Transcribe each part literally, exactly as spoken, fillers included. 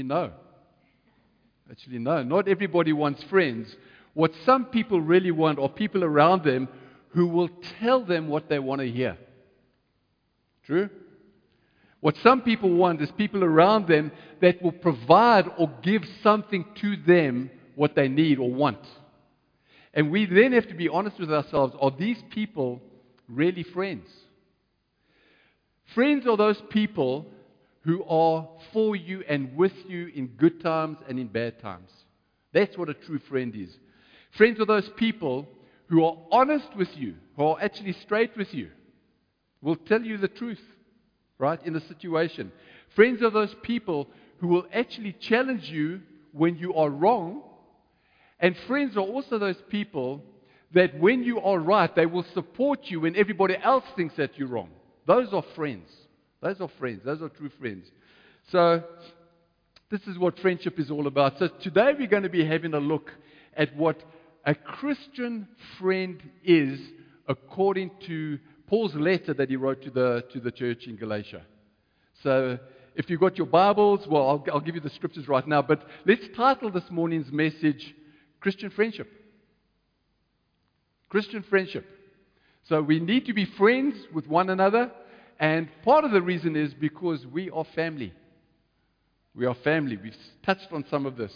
No. Actually, no. Not everybody wants friends. What some people really want are people around them who will tell them what they want to hear. True? What some people want is people around them that will provide or give something to them what they need or want. And we then have to be honest with ourselves. Are these people really friends? Friends are those people who are for you and with you in good times and in bad times. That's what a true friend is. Friends are those people who are honest with you, who are actually straight with you, will tell you the truth, right, in a situation. Friends are those people who will actually challenge you when you are wrong. And friends are also those people that when you are right, they will support you when everybody else thinks that you're wrong. Those are friends. Those are friends. Those are true friends. So, this is what friendship is all about. So, today we're going to be having a look at what a Christian friend is according to Paul's letter that he wrote to the, to the church in Galatia. So, if you've got your Bibles, well, I'll, I'll give you the scriptures right now. But let's title this morning's message, Christian Friendship. Christian Friendship. So, we need to be friends with one another. And part of the reason is because we are family. We are family. We've touched on some of this.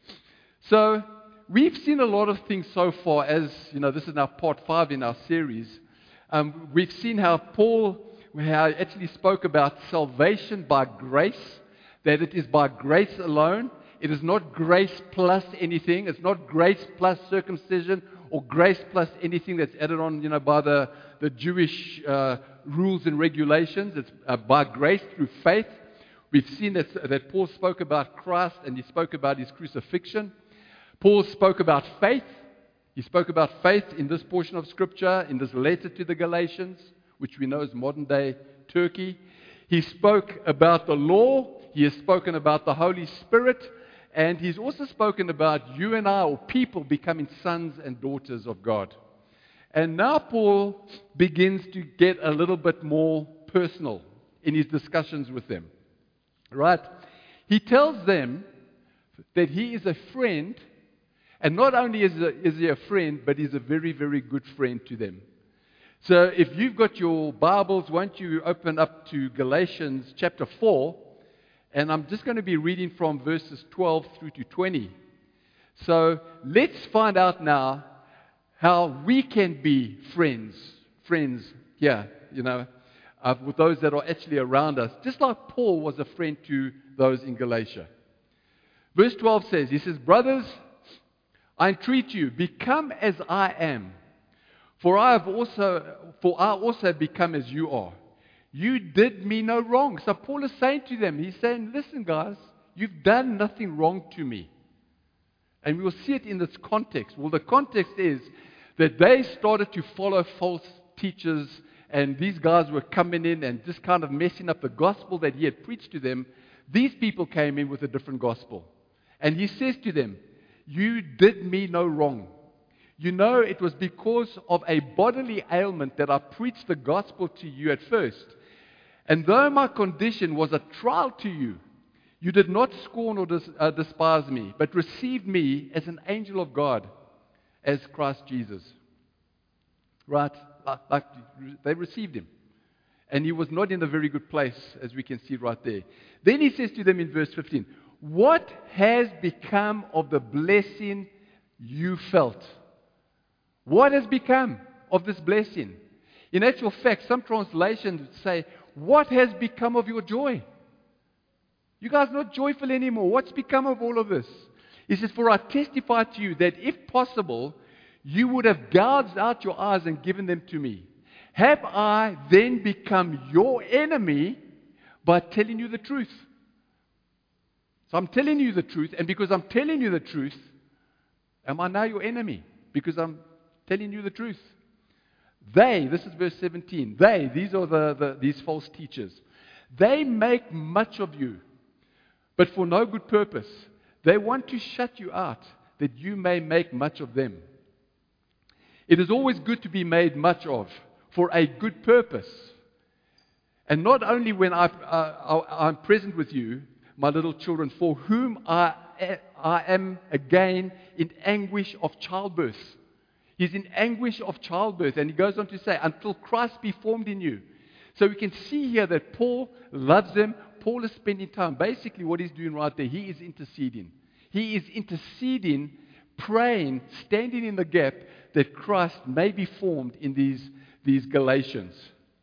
So, we've seen a lot of things so far as, you know, this is now part five in our series. Um, we've seen how Paul how he actually spoke about salvation by grace, that it is by grace alone. It is not grace plus anything. It's not grace plus circumcision or grace plus anything that's added on, you know, by the, the Jewish uh, rules and regulations. It's uh, by grace through faith. We've seen that, that Paul spoke about Christ and he spoke about his crucifixion. Paul spoke about faith. He spoke about faith in this portion of Scripture, in this letter to the Galatians, which we know is modern-day Turkey. He spoke about the law. He has spoken about the Holy Spirit. And he's also spoken about you and I, or people, becoming sons and daughters of God. And now Paul begins to get a little bit more personal in his discussions with them. Right? He tells them that he is a friend, and not only is, a, is he a friend, but he's a very, very good friend to them. So if you've got your Bibles, won't you open up to Galatians chapter four, and I'm just going to be reading from verses twelve through to twenty. So let's find out now how we can be friends, friends here, you know, uh, with those that are actually around us, just like Paul was a friend to those in Galatia. Verse twelve says, he says, "Brothers, I entreat you, become as I am, for I have also, for I also have become as you are. You did me no wrong." So Paul is saying to them, he's saying, listen guys, you've done nothing wrong to me. And we will see it in this context. Well, the context is that they started to follow false teachers, and these guys were coming in and just kind of messing up the gospel that he had preached to them. These people came in with a different gospel. And he says to them, you did me no wrong. You know, it was because of a bodily ailment that I preached the gospel to you at first. And though my condition was a trial to you, you did not scorn or dis- uh, despise me, but received me as an angel of God, as Christ Jesus. Right? Like, like they received him. And he was not in a very good place, as we can see right there. Then he says to them in verse fifteen, what has become of the blessing you felt? What has become of this blessing? In actual fact, some translations say, what has become of your joy? You guys are not joyful anymore. What's become of all of this? He says, for I testify to you that if possible, you would have gouged out your eyes and given them to me. Have I then become your enemy by telling you the truth? So I'm telling you the truth, and because I'm telling you the truth, am I now your enemy? Because I'm telling you the truth. They, this is verse seventeen, they, these are the, the these false teachers, they make much of you, but for no good purpose. They want to shut you out, that you may make much of them. It is always good to be made much of, for a good purpose. And not only when I, uh, I'm present with you, my little children, for whom I, I am again in anguish of childbirth. He's in anguish of childbirth. And he goes on to say, until Christ be formed in you. So we can see here that Paul loves them. Paul is spending time. Basically what he's doing right there, he is interceding. He is interceding, praying, standing in the gap that Christ may be formed in these, these Galatians.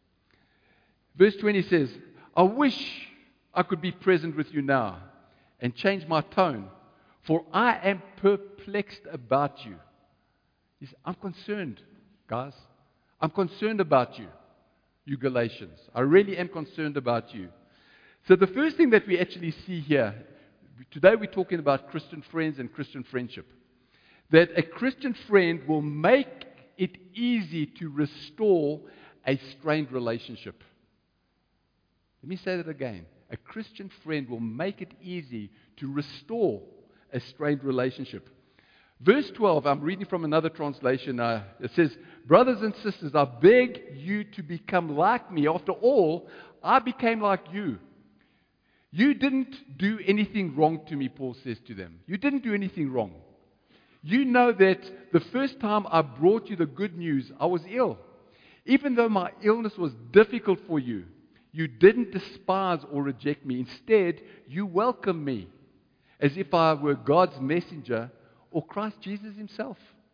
Verse twenty says, I wish I could be present with you now and change my tone, for I am perplexed about you. He said, I'm concerned, guys. I'm concerned about you, you Galatians. I really am concerned about you. So the first thing that we actually see here, today we're talking about Christian friends and Christian friendship. That a Christian friend will make it easy to restore a strained relationship. Let me say that again. A Christian friend will make it easy to restore a strained relationship. Verse twelve, I'm reading from another translation. Uh, it says, brothers and sisters, I beg you to become like me. After all, I became like you. You didn't do anything wrong to me, Paul says to them. You didn't do anything wrong. You know that the first time I brought you the good news, I was ill. Even though my illness was difficult for you, you didn't despise or reject me. Instead, you welcomed me as if I were God's messenger or Christ Jesus himself.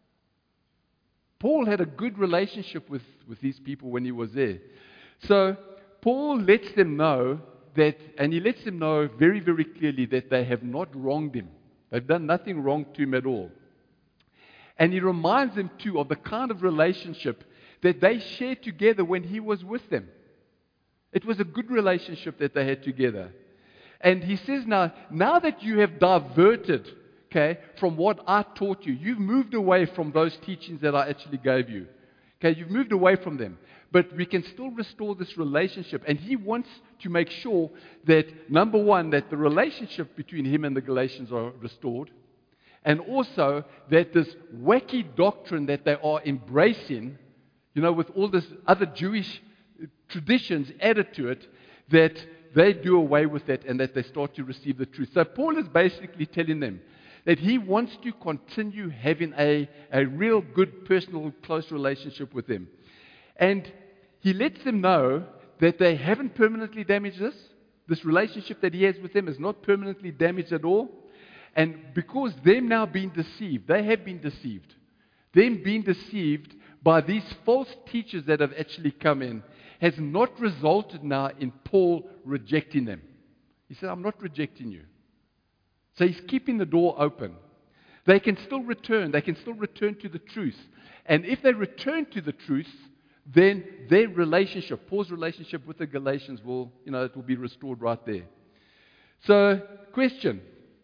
Paul had a good relationship with, with these people when he was there. So Paul lets them know that, and he lets them know very, very clearly that they have not wronged him. They've done nothing wrong to him at all. And he reminds them too of the kind of relationship that they shared together when he was with them. It was a good relationship that they had together. And he says now, now that you have diverted, okay, from what I taught you, you've moved away from those teachings that I actually gave you. Okay, you've moved away from them. But we can still restore this relationship. And he wants to make sure that, number one, that the relationship between him and the Galatians are restored. And also that this wacky doctrine that they are embracing, you know, with all this other Jewish traditions added to it, that they do away with that and that they start to receive the truth. So Paul is basically telling them that he wants to continue having a, a real good personal close relationship with them. And he lets them know that they haven't permanently damaged this. This relationship that he has with them is not permanently damaged at all. And because they're now being deceived, they have been deceived. Them being deceived by these false teachers that have actually come in has not resulted now in Paul rejecting them. He said, I'm not rejecting you. So he's keeping the door open. They can still return. They can still return to the truth. And if they return to the truth, then their relationship, Paul's relationship with the Galatians will, you know, it will be restored right there. So, question.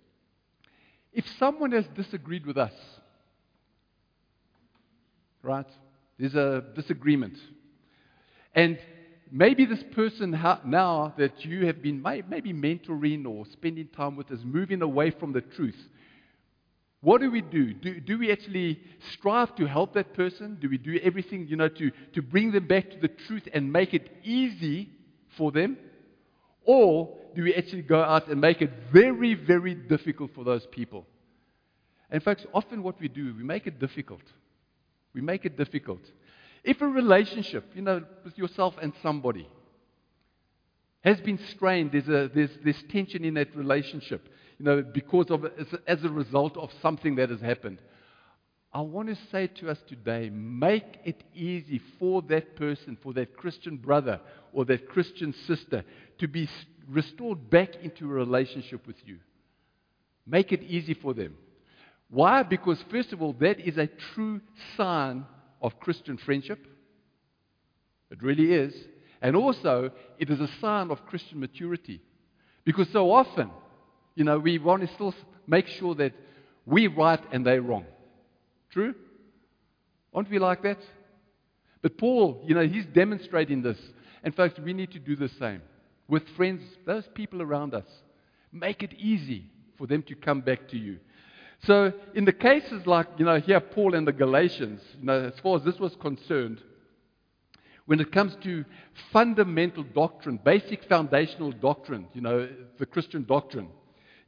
If someone has disagreed with us, right, there's a disagreement. And maybe this person ha- now that you have been may- maybe mentoring or spending time with is moving away from the truth. What do we do? Do, do we actually strive to help that person? Do we do everything, you know, to, to bring them back to the truth and make it easy for them? Or do we actually go out and make it very, very difficult for those people? And folks, often what we do, we make it difficult. We make it difficult. If a relationship, you know, with yourself and somebody has been strained, there's a there's there's tension in that relationship, you know, because of as a, as a result of something that has happened. I want to say to us today, make it easy for that person, for that Christian brother or that Christian sister to be restored back into a relationship with you. Make it easy for them. Why? Because first of all, that is a true sign of Christian friendship. It really is. And also, it is a sign of Christian maturity. Because so often, you know, we want to still make sure that we're right and they're wrong. True? Aren't we like that? But Paul, you know, he's demonstrating this. In fact, we need to do the same. With friends, those people around us. Make it easy for them to come back to you. So, in the cases like, you know, here Paul and the Galatians, you know, as far as this was concerned, when it comes to fundamental doctrine, basic foundational doctrine, you know, the Christian doctrine,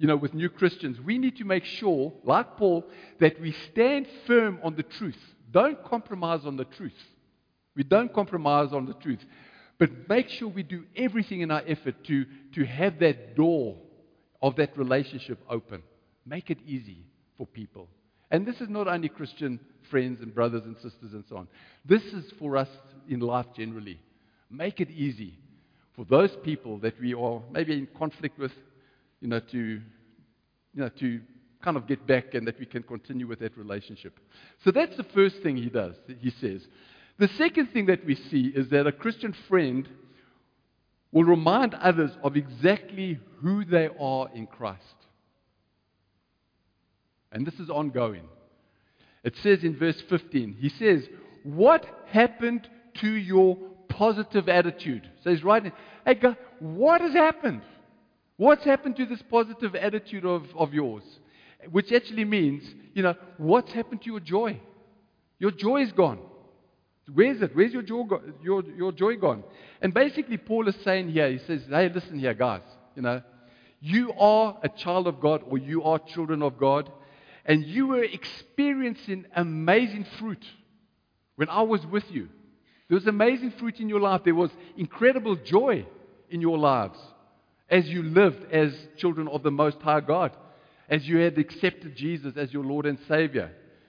you know, with new Christians, we need to make sure, like Paul, that we stand firm on the truth. Don't compromise on the truth. We don't compromise on the truth. But make sure we do everything in our effort to, to have that door of that relationship open. Make it easy for people. And this is not only Christian friends and brothers and sisters and so on. This is for us in life generally. Make it easy for those people that we are maybe in conflict with, you know, to, you know, to kind of get back and that we can continue with that relationship. So that's the first thing he does, he says. The second thing that we see is that a Christian friend will remind others of exactly who they are in Christ. And this is ongoing. It says in verse fifteen, he says, what happened to your positive attitude? So he's writing, hey God, what has happened? What's happened to this positive attitude of, of yours? Which actually means, you know, what's happened to your joy? Your joy is gone. Where is it? Where's your joy, go- your, your joy gone? And basically, Paul is saying here, he says, hey, listen here, guys. You know, you are a child of God, or you are children of God, and you were experiencing amazing fruit when I was with you. There was amazing fruit in your life. There was incredible joy in your lives as you lived as children of the Most High God, as you had accepted Jesus as your Lord and Savior.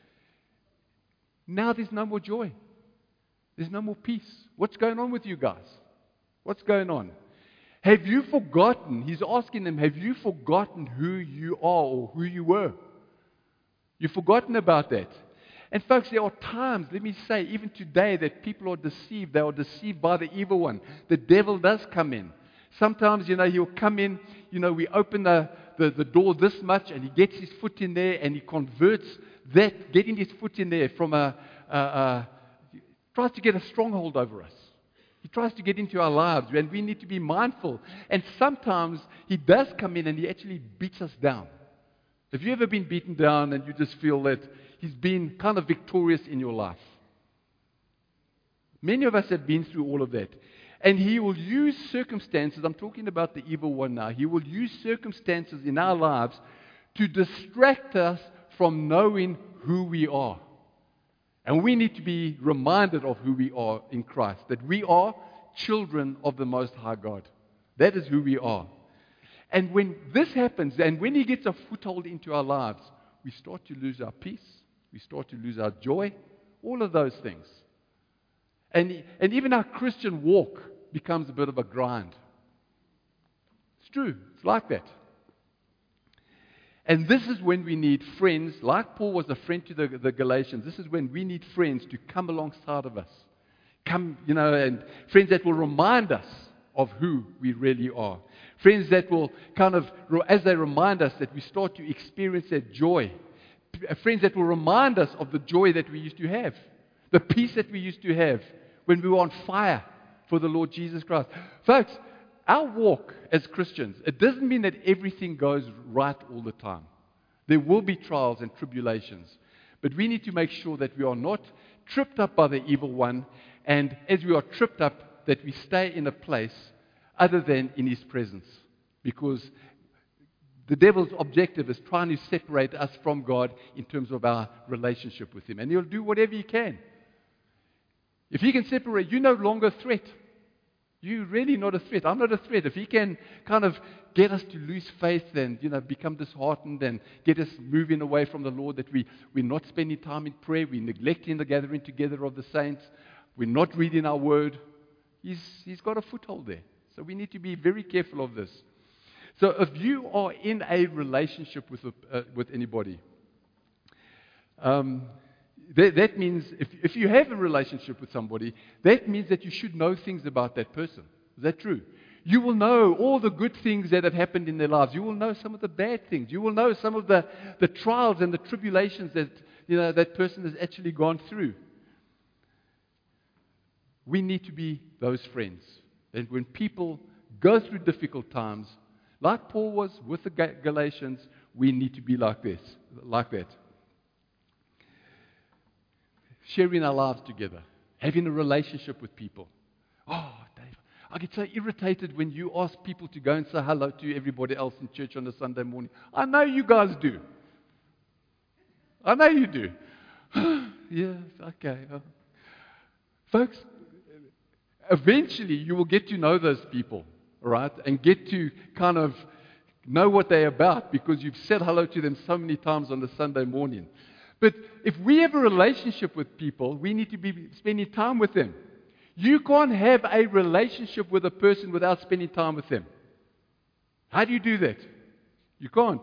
Now there's no more joy. There's no more peace. What's going on with you guys? What's going on? Have you forgotten? He's asking them, have you forgotten who you are or who you were? You've forgotten about that. And folks, there are times, let me say, even today, that people are deceived. They are deceived by the evil one. The devil does come in. Sometimes, you know, he'll come in, you know, we open the, the, the door this much and he gets his foot in there and he converts that, getting his foot in there from a, a, a tries to get a stronghold over us. He tries to get into our lives, and we need to be mindful. And sometimes he does come in and he actually beats us down. Have you ever been beaten down and you just feel that he's been kind of victorious in your life? Many of us have been through all of that. And he will use circumstances, I'm talking about the evil one now, he will use circumstances in our lives to distract us from knowing who we are. And we need to be reminded of who we are in Christ, that we are children of the Most High God. That is who we are. And when this happens, and when he gets a foothold into our lives, we start to lose our peace, we start to lose our joy, all of those things. And, and even our Christian walk becomes a bit of a grind. It's true, it's like that. And this is when we need friends, like Paul was a friend to the, the Galatians, this is when we need friends to come alongside of us. Come, you know, and friends that will remind us of who we really are. Friends that will kind of, as they remind us, that we start to experience that joy. Friends that will remind us of the joy that we used to have. The peace that we used to have when we were on fire for the Lord Jesus Christ. Folks, our walk as Christians, it doesn't mean that everything goes right all the time. There will be trials and tribulations. But we need to make sure that we are not tripped up by the evil one, and as we are tripped up, that we stay in a place other than in his presence. Because the devil's objective is trying to separate us from God in terms of our relationship with him. And he'll do whatever he can. If he can separate, you're no longer a threat. You're really not a threat. I'm not a threat. If he can kind of get us to lose faith and, you know, become disheartened and get us moving away from the Lord, that we, we're not spending time in prayer, we're neglecting the gathering together of the saints, we're not reading our word, he's, he's got a foothold there. So we need to be very careful of this. So if you are in a relationship with, uh, with anybody, um, That, that means, if, if you have a relationship with somebody, that means that you should know things about that person. Is that true? You will know all the good things that have happened in their lives. You will know some of the bad things. You will know some of the, the trials and the tribulations that, you know, that person has actually gone through. We need to be those friends. And when people go through difficult times, like Paul was with the Galatians, we need to be like this, like that. Sharing our lives together, having a relationship with people. Oh, Dave, I get so irritated when you ask people to go and say hello to everybody else in church on a Sunday morning. I know you guys do. I know you do. Yes, okay. Folks, eventually you will get to know those people, right? And get to kind of know what they're about because you've said hello to them so many times on a Sunday morning. But if we have a relationship with people, we need to be spending time with them. You can't have a relationship with a person without spending time with them. How do you do that? You can't.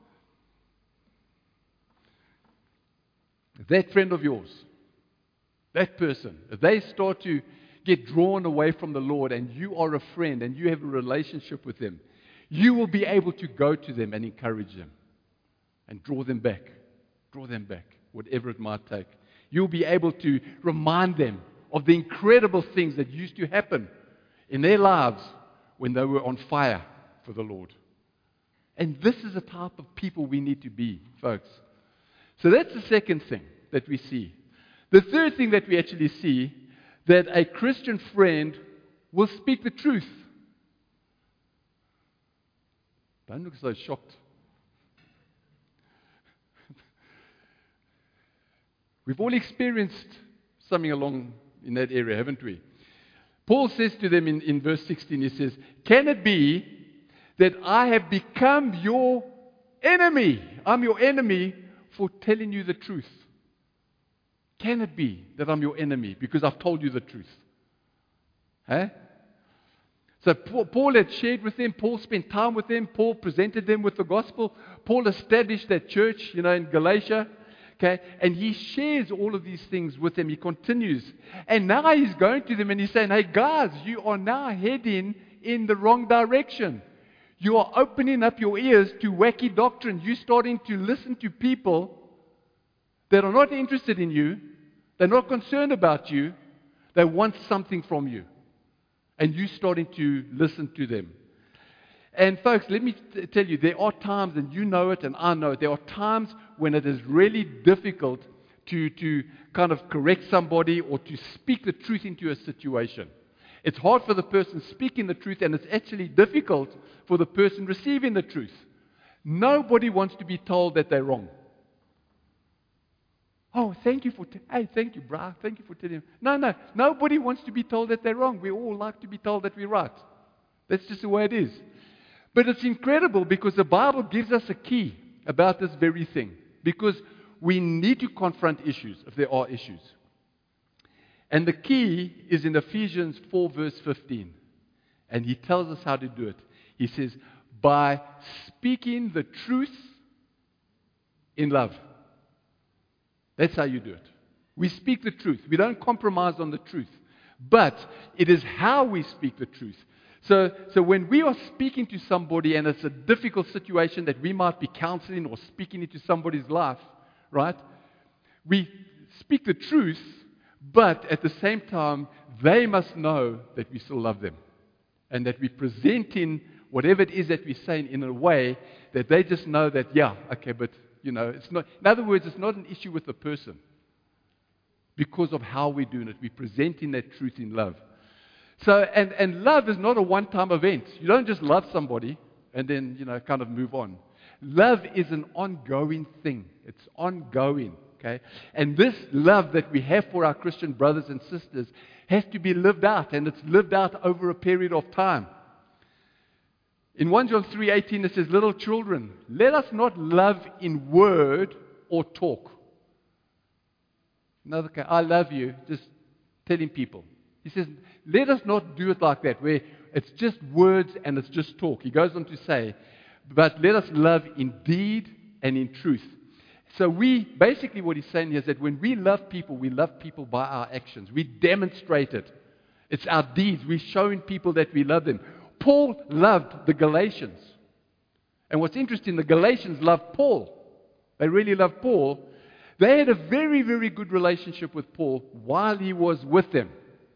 That friend of yours, that person, if they start to get drawn away from the Lord and you are a friend and you have a relationship with them, you will be able to go to them and encourage them and draw them back, draw them back, whatever it might take. You'll be able to remind them of the incredible things that used to happen in their lives when they were on fire for the Lord. And this is the type of people we need to be, folks. So that's the second thing that we see. The third thing that we actually see, that a Christian friend will speak the truth. Don't look so shocked. We've all experienced something along in that area, haven't we? Paul says to them in, in verse sixteen, he says, "Can it be that I have become your enemy? I'm your enemy for telling you the truth. Can it be that I'm your enemy because I've told you the truth?" Huh? So Paul had shared with them, Paul spent time with them, Paul presented them with the gospel, Paul established that church, you know, in Galatia, okay, and he shares all of these things with them, he continues, and now he's going to them and he's saying, "Hey guys, you are now heading in the wrong direction. You are opening up your ears to wacky doctrine. You're starting to listen to people that are not interested in you, they're not concerned about you, they want something from you. And you're starting to listen to them." And folks, let me t- tell you, there are times, and you know it and I know it, there are times when it is really difficult to, to kind of correct somebody or to speak the truth into a situation. It's hard for the person speaking the truth, and it's actually difficult for the person receiving the truth. Nobody wants to be told that they're wrong. "Oh, thank you for, t- hey, thank you, brah, thank you for telling me." No, no, nobody wants to be told that they're wrong. We all like to be told that we're right. That's just the way it is. But it's incredible because the Bible gives us a key about this very thing. Because we need to confront issues if there are issues. And the key is in Ephesians four verse fifteen. And he tells us how to do it. He says, "By speaking the truth in love." That's how you do it. We speak the truth. We don't compromise on the truth. But it is how we speak the truth. So, so when we are speaking to somebody and it's a difficult situation that we might be counseling or speaking into somebody's life, right? We speak the truth, but at the same time, they must know that we still love them. And that we're presenting whatever it is that we're saying in a way that they just know that, yeah, okay, but, you know, it's not, in other words, it's not an issue with the person. Because of how we're doing it. We're presenting that truth in love. So, and, and love is not a one-time event. You don't just love somebody and then, you know, kind of move on. Love is an ongoing thing. It's ongoing, okay? And this love that we have for our Christian brothers and sisters has to be lived out, and it's lived out over a period of time. In First John three eighteen it says, "Little children, let us not love in word or talk." Another, okay, I love you, just telling people. He says, let us not do it like that, where it's just words and it's just talk. He goes on to say, but let us love in deed and in truth. So we, basically what he's saying here is that when we love people, we love people by our actions. We demonstrate it. It's our deeds. We're showing people that we love them. Paul loved the Galatians. And what's interesting, the Galatians loved Paul. They really loved Paul. They had a very, very good relationship with Paul while he was with them.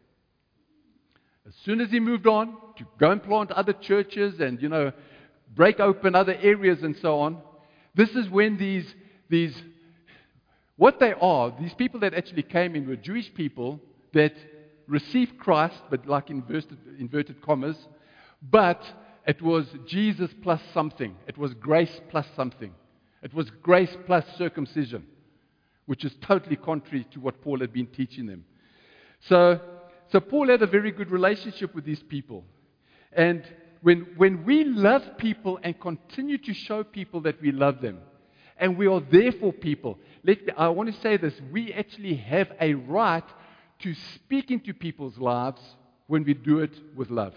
As soon as he moved on to go and plant other churches and, you know, break open other areas and so on, this is when these, these, what they are, these people that actually came in were Jewish people that received Christ, but like inverted, inverted commas, but it was Jesus plus something. It was grace plus something. It was grace plus circumcision, which is totally contrary to what Paul had been teaching them. So, so Paul had a very good relationship with these people. And when, when we love people and continue to show people that we love them, and we are there for people, let me, I want to say this, we actually have a right to speak into people's lives when we do it with love.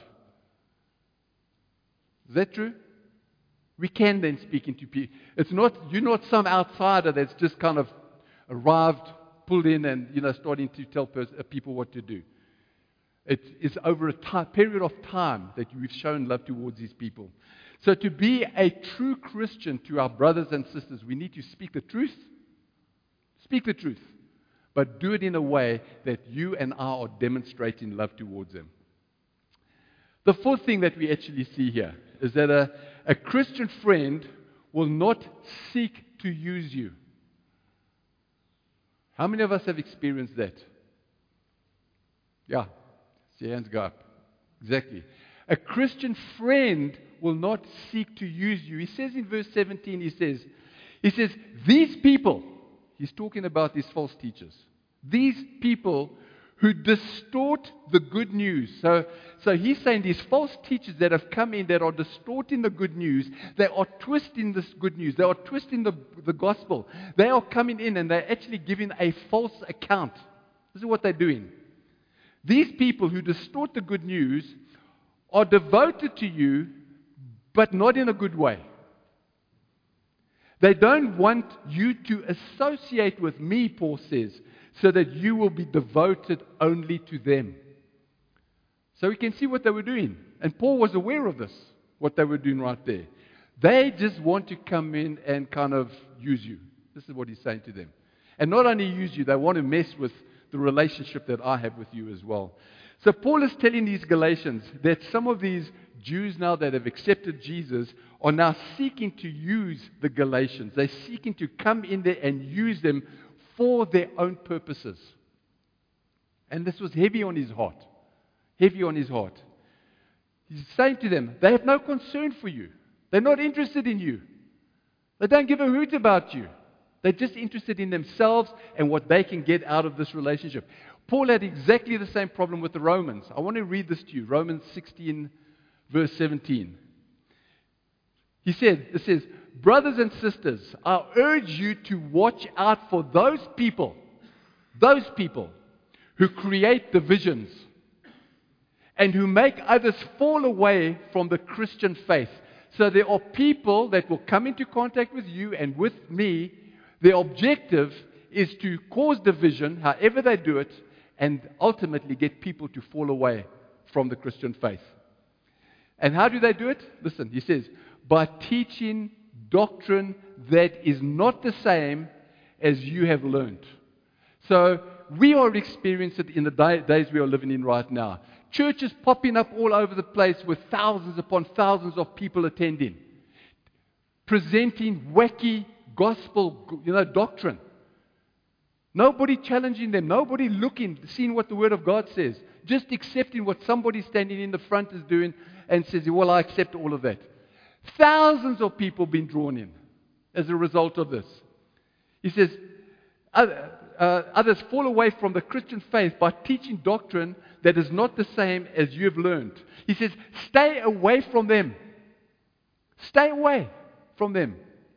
Is that true? We can then speak into people. It's not, you're not some outsider that's just kind of arrived, pulled in, and you know, starting to tell pers- people what to do. It is over a time, period of time that we've shown love towards these people. So to be a true Christian to our brothers and sisters, we need to speak the truth. Speak the truth. But do it in a way that you and I are demonstrating love towards them. The fourth thing that we actually see here is that a, a Christian friend will not seek to use you. How many of us have experienced that? Yeah. See, hands go up. Exactly. A Christian friend will not seek to use you. He says in verse seventeen, he says, he says, these people, he's talking about these false teachers, these people who distort the good news. So, so he's saying these false teachers that have come in that are distorting the good news, they are twisting this good news, they are twisting the, the gospel. They are coming in and they're actually giving a false account. This is what they're doing. These people who distort the good news are devoted to you, but not in a good way. They don't want you to associate with me, Paul says, so that you will be devoted only to them. So we can see what they were doing. And Paul was aware of this, what they were doing right there. They just want to come in and kind of use you. This is what he's saying to them. And not only use you, they want to mess with the relationship that I have with you as well. So Paul is telling these Galatians that some of these Jews now that have accepted Jesus are now seeking to use the Galatians. They're seeking to come in there and use them for their own purposes. And this was heavy on his heart. Heavy on his heart. He's saying to them, they have no concern for you. They're not interested in you. They don't give a hoot about you. They're just interested in themselves and what they can get out of this relationship. Paul had exactly the same problem with the Romans. I want to read this to you. Romans sixteen, verse seventeen. He said, it says, brothers and sisters, I urge you to watch out for those people, those people who create divisions and who make others fall away from the Christian faith. So there are people that will come into contact with you and with me. Their objective is to cause division, however they do it, and ultimately get people to fall away from the Christian faith. And how do they do it? Listen, he says, by teaching doctrine that is not the same as you have learned. So we are experiencing it in the day, days we are living in right now. Churches popping up all over the place with thousands upon thousands of people attending, presenting wacky gospel, you know, doctrine. Nobody challenging them, nobody looking, seeing what the Word of God says, just accepting what somebody standing in the front is doing and says, well, I accept all of that. Thousands of people being drawn in as a result of this. He says, other, uh, others fall away from the Christian faith by teaching doctrine that is not the same as you have learned. He says, stay away from them. Stay away from them.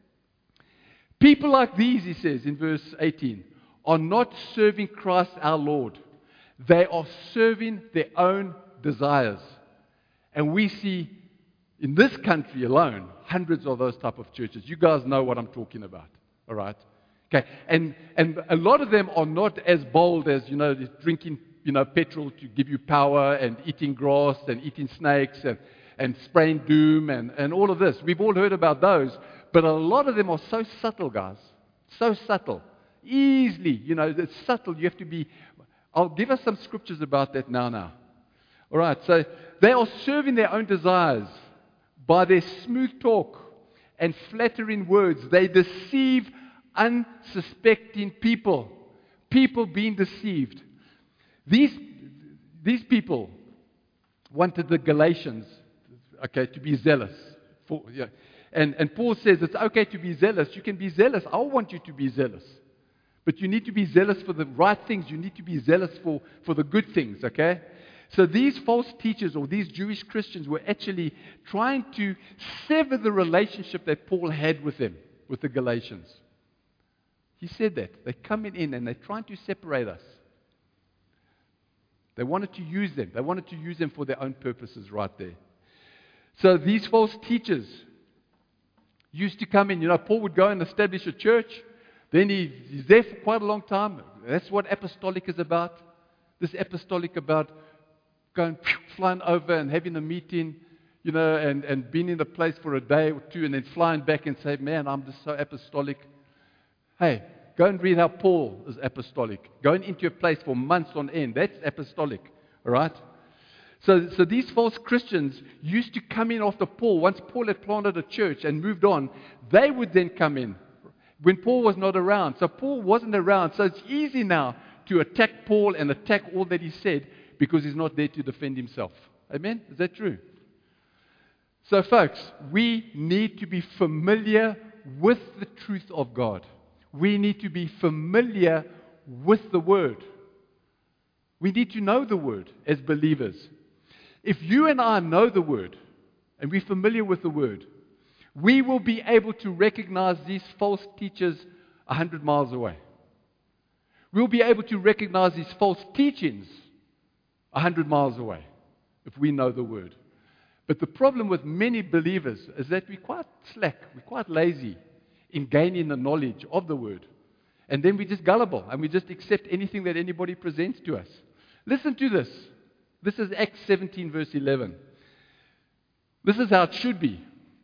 People like these, he says in verse eighteen, are not serving Christ our Lord. They are serving their own desires. And we see in this country alone hundreds of those type of churches. You guys know what I'm talking about. All right? Okay. And and a lot of them are not as bold as, you know, drinking, you know, petrol to give you power and eating grass and eating snakes and, and spraying doom and, and all of this. We've all heard about those. But a lot of them are so subtle, guys. So subtle. Easily, you know, it's subtle. You have to be... I'll give us some scriptures about that now, now. All right, so they are serving their own desires by their smooth talk and flattering words. They deceive unsuspecting people. People being deceived. These, these people wanted the Galatians, okay, to be zealous. For, yeah. and, and Paul says it's okay to be zealous. You can be zealous. I want you to be zealous. But you need to be zealous for the right things. You need to be zealous for, for the good things, okay? So these false teachers or these Jewish Christians were actually trying to sever the relationship that Paul had with them, with the Galatians. He said that. They're coming in and they're trying to separate us. They wanted to use them. They wanted to use them for their own purposes right there. So these false teachers used to come in. You know, Paul would go and establish a church. Then he, he's there for quite a long time. That's what apostolic is about. This apostolic about going, flying over and having a meeting, you know, and, and being in the place for a day or two and then flying back and say, man, I'm just so apostolic. Hey, go and read how Paul is apostolic. Going into a place for months on end. That's apostolic, all right? So, so these false Christians used to come in after Paul. Once Paul had planted a church and moved on, they would then come in when Paul was not around. So Paul wasn't around. So it's easy now to attack Paul and attack all that he said because he's not there to defend himself. Amen? Is that true? So folks, we need to be familiar with the truth of God. We need to be familiar with the Word. We need to know the Word as believers. If you and I know the Word, and we're familiar with the Word, we will be able to recognize these false teachers a hundred miles away. We'll be able to recognize these false teachings a hundred miles away if we know the Word. But the problem with many believers is that we're quite slack, we're quite lazy in gaining the knowledge of the Word. And then we're just gullible and we just accept anything that anybody presents to us. Listen to this. This is Acts seventeen verse eleven. This is how it should be.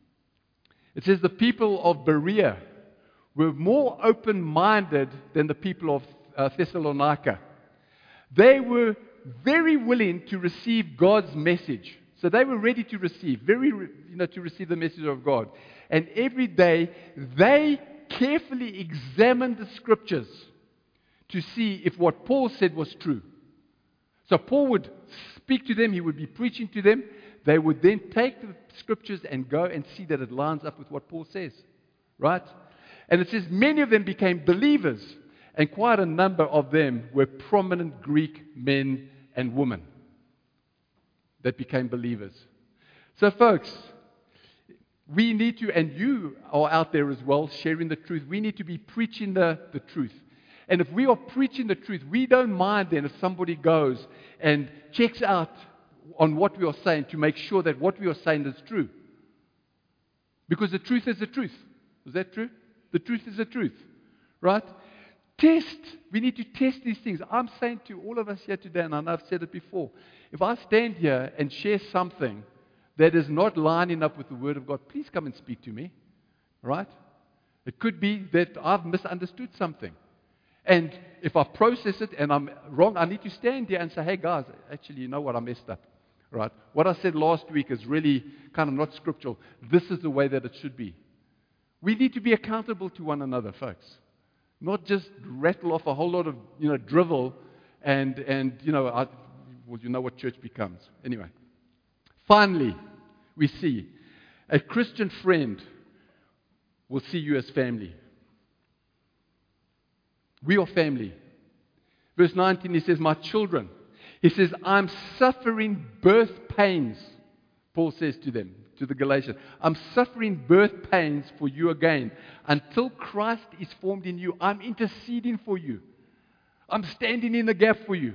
It says the people of Berea were more open-minded than the people of uh, Thessalonica. They were very willing to receive God's message. So they were ready to receive, very, you know, to receive the message of God. And every day they carefully examined the scriptures to see if what Paul said was true. So Paul would speak to them, he would be preaching to them. They would then take the scriptures and go and see that it lines up with what Paul says. Right? And it says many of them became believers, and quite a number of them were prominent Greek men and women that became believers. So folks, we need to, and you are out there as well, sharing the truth. We need to be preaching the, the truth. And if we are preaching the truth, we don't mind then if somebody goes and checks out on what we are saying to make sure that what we are saying is true. Because the truth is the truth. Is that true? The truth is the truth. Right? Test. We need to test these things. I'm saying to all of us here today, and I know I've said it before, if I stand here and share something that is not lining up with the Word of God, please come and speak to me. Right? It could be that I've misunderstood something. And if I process it and I'm wrong, I need to stand there and say, hey guys, actually, you know what, I messed up. Right? What I said last week is really kind of not scriptural. This is the way that it should be. We need to be accountable to one another, folks. Not just rattle off a whole lot of, you know, drivel and, and you know, I, well, you know what church becomes. Anyway. Finally, we see a Christian friend will see you as family. We are family. Verse nineteen, he says, my children. He says, I'm suffering birth pains. Paul says to them, to the Galatians, I'm suffering birth pains for you again. Until Christ is formed in you, I'm interceding for you. I'm standing in the gap for you.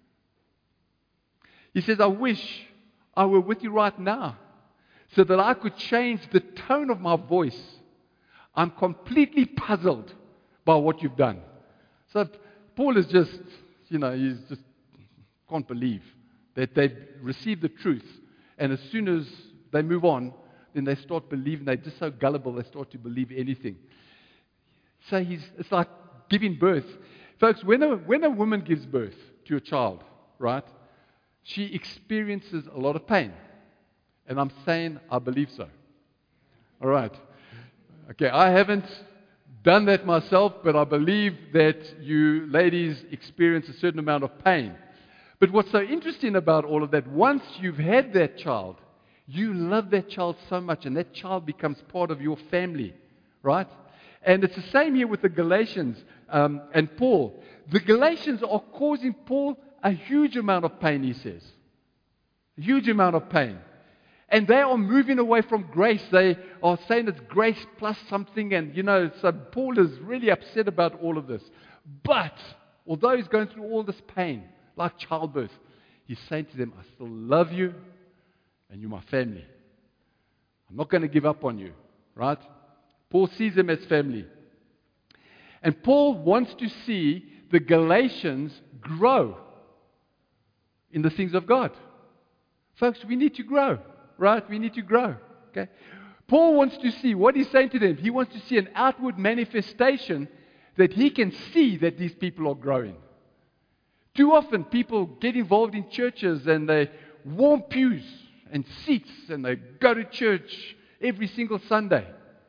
He says, I wish I were with you right now so that I could change the tone of my voice. I'm completely puzzled by what you've done. So Paul is just, you know, he's just can't believe that they've received the truth. And as soon as they move on, then they start believing. They're just so gullible, they start to believe anything. So he's, it's like giving birth. Folks, when a, when a woman gives birth to a child, right, she experiences a lot of pain. And I'm saying I believe so. All right. Okay, I haven't done that myself, but I believe that you ladies experience a certain amount of pain. But what's so interesting about all of that, once you've had that child, you love that child so much, and that child becomes part of your family, right? And it's the same here with the Galatians um, and Paul. The Galatians are causing Paul a huge amount of pain, he says. A huge amount of pain. And they are moving away from grace. They are saying it's grace plus something. And, you know, so Paul is really upset about all of this. But, although he's going through all this pain, like childbirth, he's saying to them, I still love you, and you're my family. I'm not going to give up on you, right? Paul sees them as family. And Paul wants to see the Galatians grow in the things of God. Folks, we need to grow, right? We need to grow, okay? Paul wants to see, what he's saying to them, he wants to see an outward manifestation that he can see that these people are growing. Too often people get involved in churches and they warm pews and seats and they go to church every single Sunday.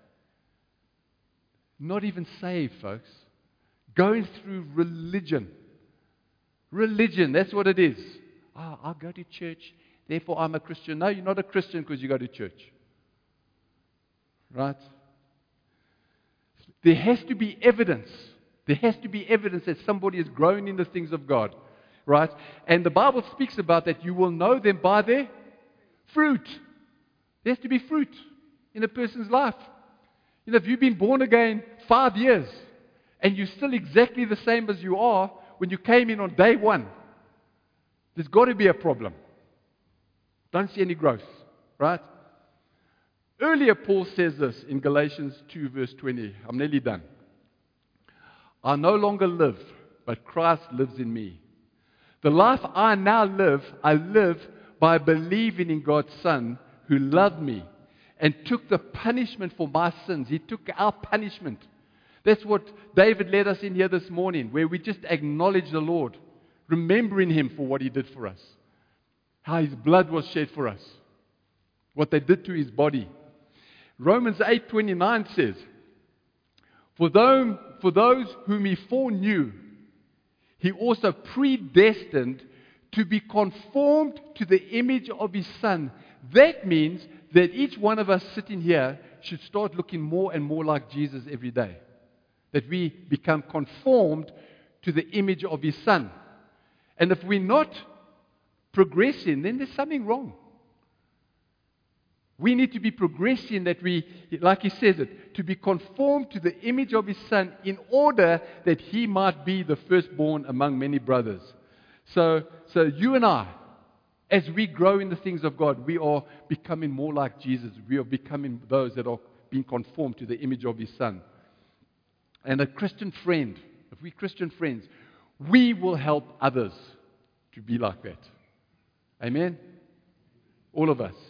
Not even saved, folks. Going through religion. Religion, that's what it is. Oh, I'll go to church, therefore I'm a Christian. No, you're not a Christian because you go to church. Right? There has to be evidence. There has to be evidence that somebody is growing in the things of God. Right? And the Bible speaks about that you will know them by their fruit. There has to be fruit in a person's life. You know, if you've been born again five years and you're still exactly the same as you are when you came in on day one, there's got to be a problem. Don't see any growth, right? Earlier, Paul says this in Galatians two, verse twenty. I'm nearly done. I no longer live, but Christ lives in me. The life I now live, I live by believing in God's Son who loved me and took the punishment for my sins. He took our punishment. That's what David led us in here this morning, where we just acknowledge the Lord, remembering Him for what He did for us, how His blood was shed for us, what they did to His body. Romans eight twenty-nine says, For those, for those whom He foreknew, He also predestined to be conformed to the image of His Son. That means that each one of us sitting here should start looking more and more like Jesus every day. That we become conformed to the image of His Son. And if we're not progressing, then there's something wrong. We need to be progressing, that we, like he says it, to be conformed to the image of His Son in order that He might be the firstborn among many brothers. So, so you and I, as we grow in the things of God, we are becoming more like Jesus. We are becoming those that are being conformed to the image of His Son. And a Christian friend, if we're Christian friends, we will help others to be like that. Amen? All of us.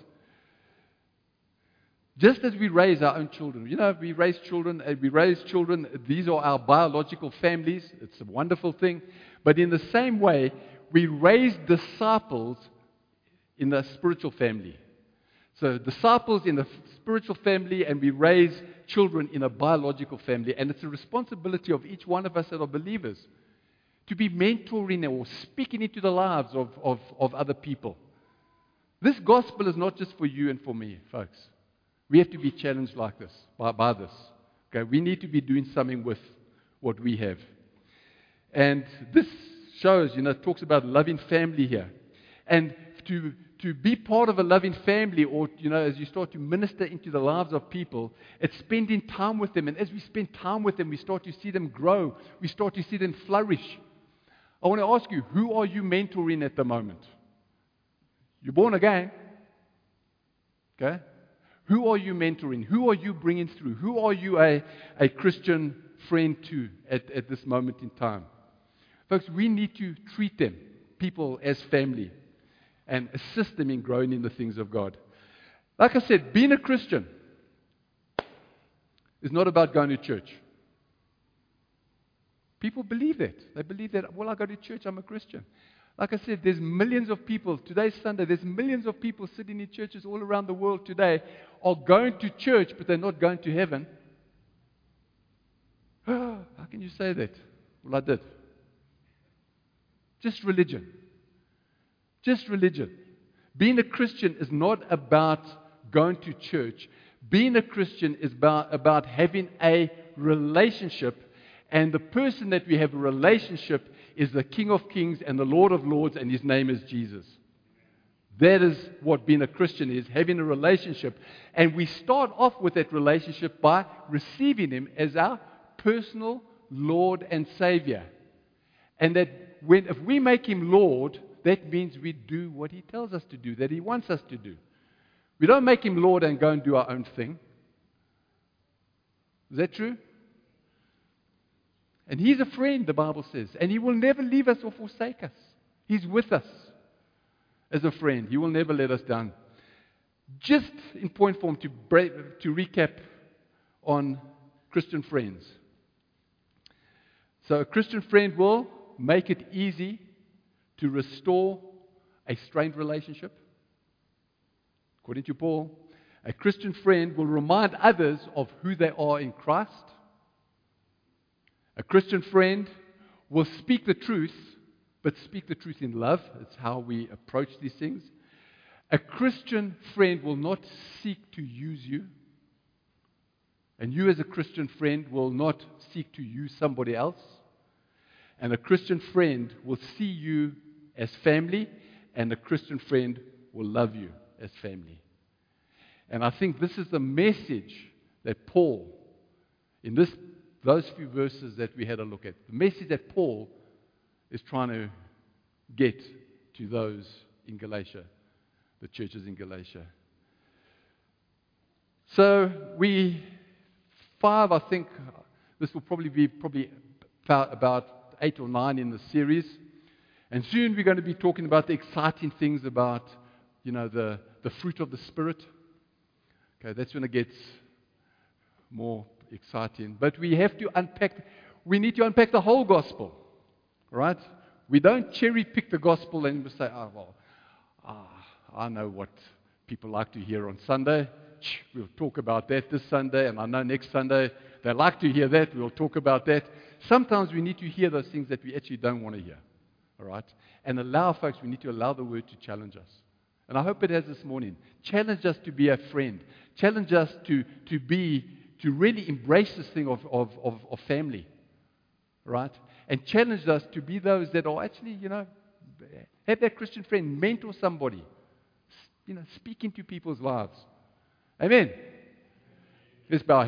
Just as we raise our own children. You know, we raise children, we raise children, these are our biological families. It's a wonderful thing. But in the same way, we raise disciples in the spiritual family. So disciples in the spiritual family, and we raise children in a biological family. And it's a responsibility of each one of us that are believers to be mentoring or speaking into the lives of, of, of other people. This gospel is not just for you and for me, folks. We have to be challenged like this, by, by this. Okay, we need to be doing something with what we have. And this shows, you know, it talks about loving family here. And to to be part of a loving family, or, you know, as you start to minister into the lives of people, it's spending time with them. And as we spend time with them, we start to see them grow. We start to see them flourish. I want to ask you, who are you mentoring at the moment? You're born again. Okay? Who are you mentoring? Who are you bringing through? Who are you a, a Christian friend to at, at this moment in time? Folks, we need to treat them, people, as family, and assist them in growing in the things of God. Like I said, being a Christian is not about going to church. People believe that. They believe that, well, I go to church, I'm a Christian. Like I said, there's millions of people, today's Sunday, there's millions of people sitting in churches all around the world today are going to church, but they're not going to heaven. How can you say that? Well, I did. Just religion. Just religion. Being a Christian is not about going to church. Being a Christian is about, about having a relationship, and the person that we have a relationship is the King of Kings and the Lord of Lords, and His name is Jesus. That is what being a Christian is, having a relationship. And we start off with that relationship by receiving Him as our personal Lord and Savior. And that when, if we make Him Lord, that means we do what He tells us to do, that He wants us to do. We don't make Him Lord and go and do our own thing. Is that true? And He's a friend, the Bible says, and He will never leave us or forsake us. He's with us as a friend. He will never let us down. Just in point form, to, break, to recap on Christian friends. So a Christian friend will make it easy to restore a strained relationship. According to Paul, a Christian friend will remind others of who they are in Christ. A Christian friend will speak the truth, but speak the truth in love. That's how we approach these things. A Christian friend will not seek to use you. And you as a Christian friend will not seek to use somebody else. And a Christian friend will see you as family, and a Christian friend will love you as family. And I think this is the message that Paul, in this, those few verses that we had a look at, the message that Paul is trying to get to those in Galatia, the churches in Galatia. So we, five, I think, this will probably be probably about eight or nine in the series. And soon we're going to be talking about the exciting things about, you know, the, the fruit of the Spirit. Okay, that's when it gets more exciting. But we have to unpack, we need to unpack the whole gospel, right? We don't cherry pick the gospel and we say, oh, well, ah, I know what people like to hear on Sunday. We'll talk about that this Sunday, and I know next Sunday they like to hear that. We'll talk about that. Sometimes we need to hear those things that we actually don't want to hear, all right? And allow, folks, we need to allow the Word to challenge us. And I hope it has this morning. Challenge us to be a friend. Challenge us to, to be, to really embrace this thing of, of, of, of family, right? And challenge us to be those that are actually, you know, have that Christian friend, mentor somebody, you know, speak into people's lives. Amen. Let's bow.